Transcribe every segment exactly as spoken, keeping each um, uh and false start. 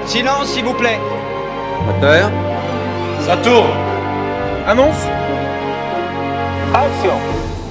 Silence, s'il vous plaît. Moteur. Ça tourne. Annonce. Action.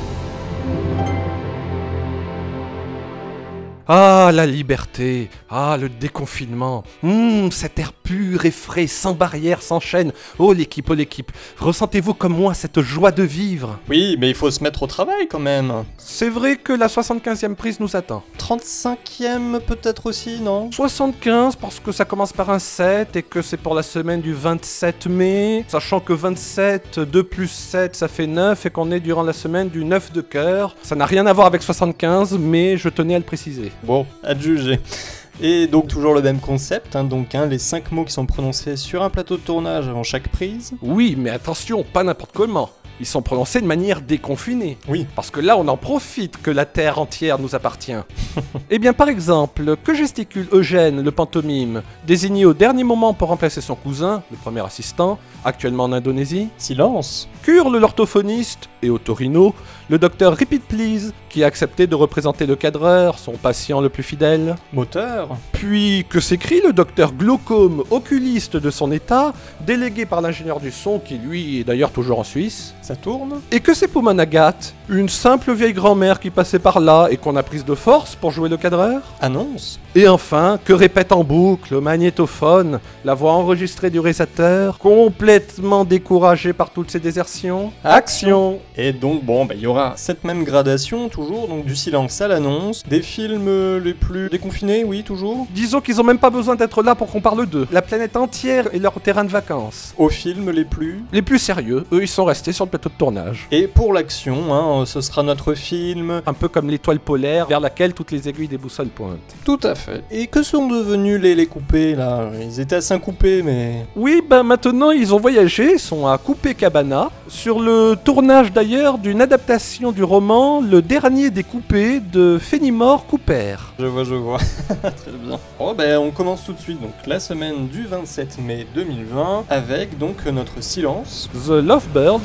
Ah, la liberté. Ah, le déconfinement. Hum, cet air pur et frais, sans barrière, sans chaîne. Oh l'équipe, oh l'équipe. Ressentez-vous comme moi cette joie de vivre? Oui, mais il faut se mettre au travail quand même. C'est vrai que la soixante-quinzième prise nous attend. trente-cinquième peut-être aussi, non? soixante-quinze parce que ça commence par un sept et que c'est pour la semaine du vingt-sept mai, sachant que vingt-sept, deux plus sept, ça fait neuf et qu'on est durant la semaine du neuf de cœur. Ça n'a rien à voir avec soixante-quinze, mais je tenais à le préciser. Bon, à te juger. Et donc toujours le même concept, hein, donc hein, les cinq mots qui sont prononcés sur un plateau de tournage avant chaque prise. Oui, mais attention, pas n'importe comment. Ils sont prononcés de manière déconfinée. Oui. Parce que là, on en profite que la terre entière nous appartient. Eh bien, par exemple, que gesticule Eugène, le pantomime, désigné au dernier moment pour remplacer son cousin, le premier assistant, actuellement en Indonésie? Silence. Qu'hurle l'orthophoniste, et au Torino, le docteur Repeat Please, qui a accepté de représenter le cadreur, son patient le plus fidèle? Moteur. Puis que s'écrit le docteur Glaucome, oculiste de son état, délégué par l'ingénieur du son, qui lui est d'ailleurs toujours en Suisse? Ça tourne. Et que c'est Pommane Agathe, une simple vieille grand-mère qui passait par là et qu'on a prise de force pour jouer le cadreur? Annonce. Et enfin, que répète en boucle au magnétophone la voix enregistrée du réalisateur, complètement découragé par toutes ces désertions? Action! Et donc bon, bah, il y aura cette même gradation toujours, donc du silence à l'annonce, des films euh, les plus déconfinés, oui toujours, Disons qu'ils ont même pas besoin d'être là pour qu'on parle d'eux. La planète entière est leur terrain de vacances. aux films les plus... Les plus sérieux, eux, ils sont restés sur le plateau de tournage. Et pour l'action, hein, ce sera notre film... Un peu comme l'étoile polaire vers laquelle toutes les aiguilles des boussoles pointent. Tout à fait. Et que sont devenus les, les coupés là? Ils étaient à Saint-Coupé, mais... Oui, ben maintenant ils ont voyagé, ils sont à Coupé-Cabana, sur le tournage d'ailleurs d'une adaptation du roman Le Dernier des Coupés de Fenimore Cooper. Je vois, je vois. Très bien. Oh, ben on commence tout de suite, donc la semaine du vingt-sept mai deux mille vingt, avec donc notre silence. The Lovebirds.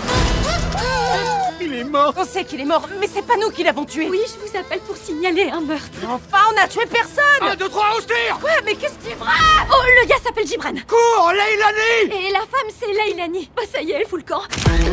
Il est mort. On sait qu'il est mort, mais c'est pas nous qui l'avons tué. Oui, je vous appelle pour signaler un meurtre. Enfin, on a tué personne. Un, deux, trois, au tir. Quoi? Mais qu'est-ce qui est vrai? Oh, le gars s'appelle Gibran. Cours, Leilani. Et la femme, c'est Leilani. Bah ça y est, elle fout le camp.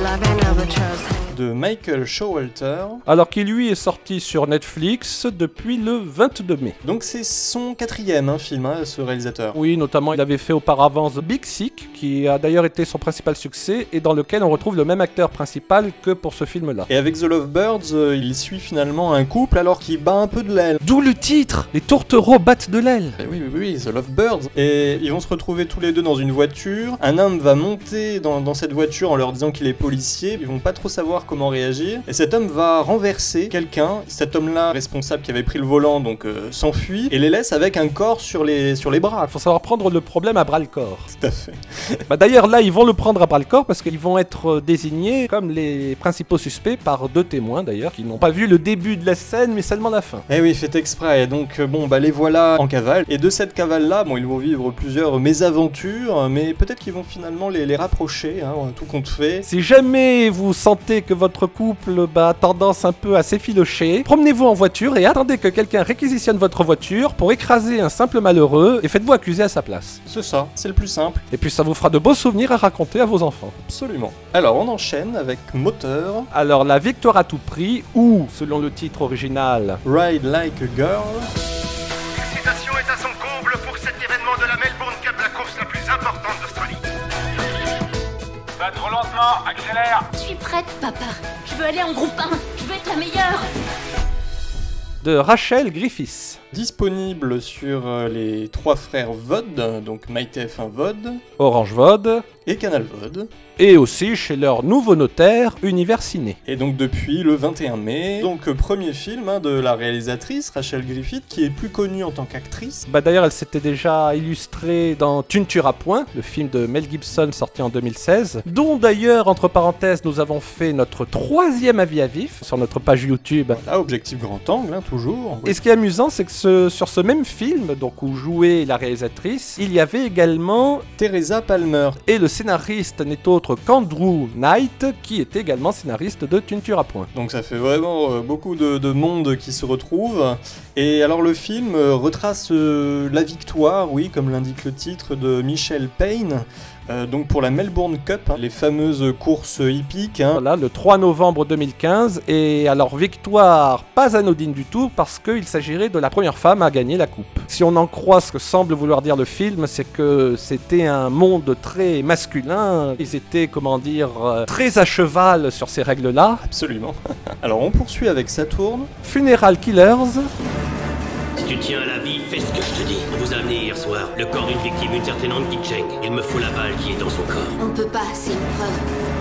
De Michael Showalter. Alors qu'il lui est sorti sur Netflix depuis le vingt-deux mai. Donc c'est son quatrième hein, film, hein, ce réalisateur. Oui, notamment il avait fait auparavant The Big Sick, qui a d'ailleurs été son principal succès, et dans lequel on retrouve le même acteur principal que pour ce film-là. Et avec The Lovebirds, euh, il suit finalement un couple alors qu'il bat un peu de l'aile. D'où le titre, les tourtereaux battent de l'aile. Et oui, oui, oui, The Lovebirds. Et ils vont se retrouver tous les deux dans une voiture. Un homme va monter dans, dans cette voiture en leur disant qu'il est policier. Ils vont pas trop savoir comment réagir. Et cet homme va renverser quelqu'un. Cet homme-là, responsable qui avait pris le volant, donc euh, s'enfuit et les laisse avec un corps sur les, sur les bras. Faut savoir prendre le problème à bras le corps. Tout à fait. Bah d'ailleurs là ils vont le prendre à bras le corps parce qu'ils vont être désignés comme les principaux suspects par deux témoins d'ailleurs qui n'ont pas vu le début de la scène mais seulement la fin. Eh oui, fait exprès. Donc euh, bon, bah les voilà en cavale. Et de cette cavale-là, bon, ils vont vivre plusieurs mésaventures, mais peut-être qu'ils vont finalement les, les rapprocher, hein, tout compte fait. Si jamais vous sentez que votre couple bah, a tendance un peu à s'effilocher, promenez-vous en voiture et attendez que quelqu'un réquisitionne votre voiture pour écraser un simple malheureux et faites-vous accuser à sa place. C'est ça, c'est le plus simple. Et puis ça vous fera de beaux souvenirs à raconter à vos enfants. Absolument. Alors on enchaîne avec Moteur, Alors la victoire à tout prix, ou selon le titre original, Ride Like a Girl. L'excitation est à son comble pour cet événement de la Melbourne Cup, la course la plus importante d'Australie. Pas trop lentement, accélère. Je suis prête, papa. Je veux aller en groupe un. Je veux être la meilleure. de Rachel Griffiths. Disponible sur euh, les trois frères V O D, donc MyTF un V O D Orange V O D, et Canal V O D. et aussi chez leur nouveau notaire Univers Ciné. Et donc depuis le vingt et un mai, donc euh, premier film hein, de la réalisatrice Rachel Griffiths, qui est plus connue en tant qu'actrice. Bah d'ailleurs elle s'était déjà illustrée dans Tu ne tueras point, le film de Mel Gibson sorti en deux mille seize, dont d'ailleurs entre parenthèses nous avons fait notre troisième avis à vif sur notre page YouTube. Là, objectif grand angle, hein, toujours. Et ce qui est amusant, c'est que ce, sur ce même film, donc où jouait la réalisatrice, il y avait également Teresa Palmer. et le scénariste n'est autre qu'Andrew Knight, qui était également scénariste de Tu ne tueras point. Donc ça fait vraiment euh, beaucoup de, de monde qui se retrouve. Et alors le film euh, retrace euh, la victoire, oui, comme l'indique le titre, de Michelle Payne. Euh, donc pour la Melbourne Cup, hein, les fameuses courses hippiques. Hein. Voilà, le trois novembre deux mille quinze, et alors victoire pas anodine du tout, parce qu'il s'agirait de la première femme à gagner la coupe. Si on en croit ce que semble vouloir dire le film, c'est que c'était un monde très masculin, ils étaient, comment dire, euh, très à cheval sur ces règles-là. Absolument. Alors on poursuit avec Saturne. Funeral Killers, Si tu tiens à la vie, fais ce que je te dis. On vous a amené hier soir le corps d'une victime, une certaine Anki Cheng. Il me faut la balle qui est dans son corps. On peut pas, c'est une preuve.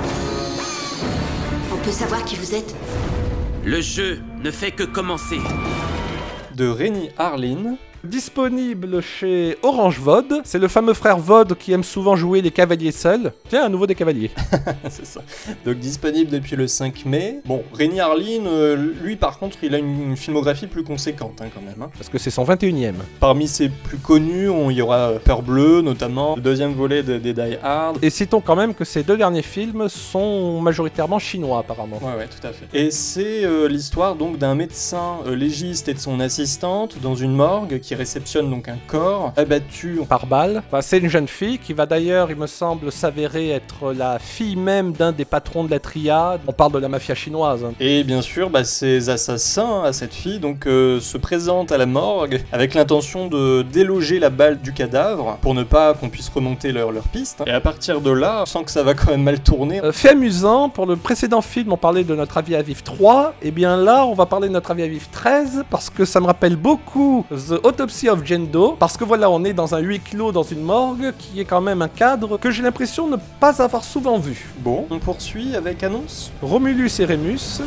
On peut savoir qui vous êtes? Le jeu ne fait que commencer. De Rennie Harlin. disponible chez Orange Vod. C'est le fameux frère Vod qui aime souvent jouer les cavaliers seuls. Tiens, à nouveau des cavaliers. C'est ça. Donc disponible depuis le cinq mai. Bon, Rennie Harlin, euh, lui par contre, il a une, une filmographie plus conséquente hein, quand même. Hein. Parce que c'est son vingt et unième. Parmi ses plus connus, on, il y aura Peur Bleue notamment, le deuxième volet de- des Die Hard. Et citons quand même que ces deux derniers films sont majoritairement chinois apparemment. Ouais, ouais, tout à fait. Et c'est euh, l'histoire donc d'un médecin euh, légiste et de son assistante dans une morgue qui réceptionne donc un corps abattu. Par balle. Enfin, c'est une jeune fille qui va d'ailleurs, il me semble, s'avérer être la fille même d'un des patrons de la triade. On parle de la mafia chinoise. Hein. Et bien sûr, bah, ces assassins à cette fille donc euh, se présentent à la morgue avec l'intention de déloger la balle du cadavre pour ne pas qu'on puisse remonter leur, leur piste. Et à partir de là, on sent que ça va quand même mal tourner. Euh, fait amusant, pour le précédent film, on parlait de Notre avis à vif trois. Et bien là, on va parler de Notre avis à vif treize parce que ça me rappelle beaucoup The Autopsy of Jane Doe. Parce que voilà, on est dans un huis clos dans une morgue qui est quand même un cadre que j'ai l'impression de ne pas avoir souvent vu. Bon, on poursuit avec annonce. Romulus et Rémus.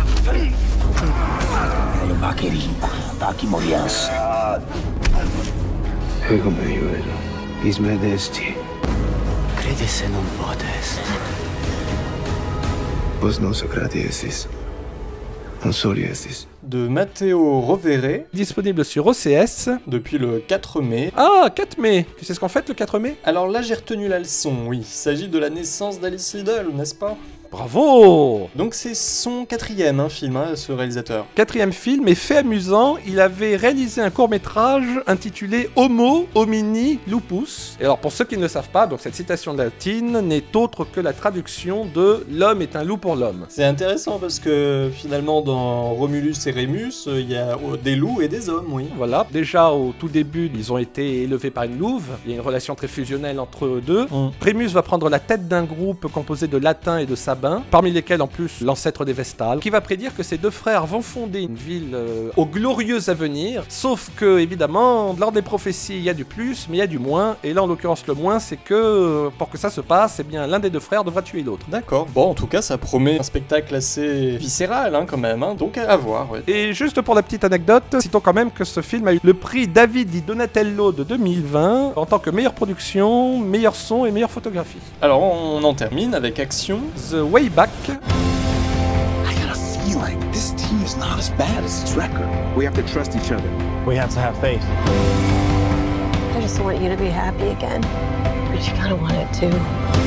De Matteo Rovere, Disponible sur O C S. depuis le quatre mai. Ah, quatre mai. Tu sais ce qu'on fait le quatre mai? Alors là, j'ai retenu la leçon, oui. Il s'agit de la naissance d'Alice Liddell, n'est-ce pas? Bravo! Donc c'est son quatrième hein, film, hein, ce réalisateur. Quatrième film, et fait amusant, il avait réalisé un court-métrage intitulé Homo Homini Lupus. Et alors pour ceux qui ne le savent pas, donc cette citation latine n'est autre que la traduction de L'homme est un loup pour l'homme. C'est intéressant parce que finalement dans Romulus et Rémus, il y a euh, des loups et des hommes, oui. Voilà, déjà au tout début, ils ont été élevés par une louve, il y a une relation très fusionnelle entre eux deux. Mm. Rémus va prendre la tête d'un groupe composé de latins et de sabins, parmi lesquels en plus l'ancêtre des Vestales, qui va prédire que ces deux frères vont fonder une ville euh, au glorieux avenir, sauf que évidemment, lors des prophéties, il y a du plus, mais il y a du moins, et là en l'occurrence le moins, c'est que euh, pour que ça se passe, eh bien l'un des deux frères devra tuer l'autre. D'accord. Bon, en tout cas, ça promet un spectacle assez viscéral hein, quand même, hein, donc à voir. Ouais. Et juste pour la petite anecdote, citons quand même que ce film a eu le prix David di Donatello de deux mille vingt en tant que meilleure production, meilleur son et meilleure photographie. Alors on en termine avec Action. The Way Back. I got a feeling this team is not as bad as its record. We have to trust each other. We have to have faith. I just want you to be happy again. But you gotta want it too.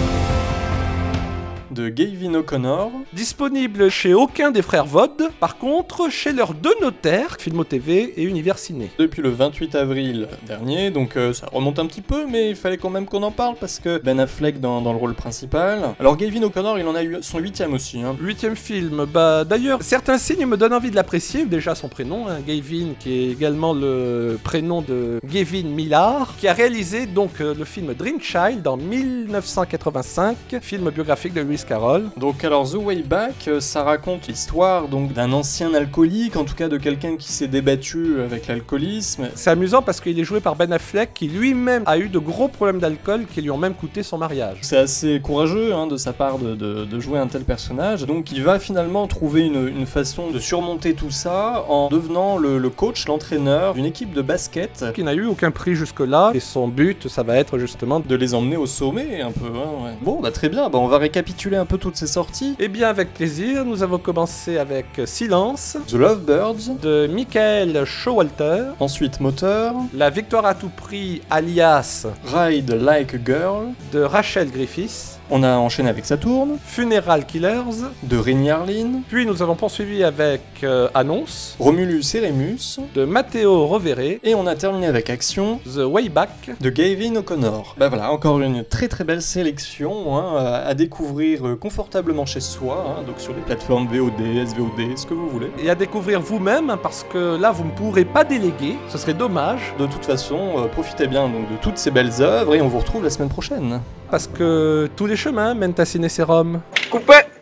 De Gavin O'Connor. Disponible chez aucun des frères Vod, par contre chez leurs deux notaires, Filmo T V et Univers Ciné. Depuis le vingt-huit avril dernier, donc euh, ça remonte un petit peu, mais il fallait quand même qu'on en parle parce que Ben Affleck dans, dans le rôle principal. Alors Gavin O'Connor, il en a eu son huitième aussi. Hein. Huitième film, bah d'ailleurs, certains signes me donnent envie de l'apprécier, déjà son prénom, hein, Gavin, qui est également le prénom de Gavin Millar, qui a réalisé donc euh, le film Dream Child en mille neuf cent quatre-vingt-cinq, film biographique de Lewis Carroll. Donc alors The Way Back, euh, ça raconte l'histoire donc d'un ancien alcoolique, en tout cas de quelqu'un qui s'est débattu avec l'alcoolisme. C'est amusant parce qu'il est joué par Ben Affleck, qui lui-même a eu de gros problèmes d'alcool qui lui ont même coûté son mariage. C'est assez courageux hein, de sa part de, de, de jouer un tel personnage. Donc il va finalement trouver une, une façon de surmonter tout ça en devenant le, le coach, l'entraîneur d'une équipe de basket. Qui n'a eu aucun prix jusque-là, et son but, ça va être justement De les emmener au sommet un peu. Hein, ouais. Bon, bah très bien, bah, on va récapituler un peu toutes ces sorties? Eh bien, avec plaisir, nous avons commencé avec Silence, The Lovebirds, de Michael Showalter, ensuite Moteur, La victoire à tout prix, alias Ride Like a Girl, de Rachel Griffiths, on a enchaîné avec Saturne, Funeral Killers, de Rémi Harlin, puis nous avons poursuivi avec euh, Annonce, Romulus et Rémus, de Matteo Rovere, et on a terminé avec Action, The Way Back, de Gavin O'Connor. Bah voilà, encore une très très belle sélection hein, à, à découvrir euh, confortablement chez soi, hein, donc sur les plateformes V O D, S V O D, ce que vous voulez. et à découvrir vous-même, hein, parce que là, vous ne pourrez pas déléguer, ce serait dommage, De toute façon, euh, profitez bien donc de toutes ces belles œuvres et on vous retrouve la semaine prochaine. parce que tous les chemins mènent à Ciné Sérum. Coupé.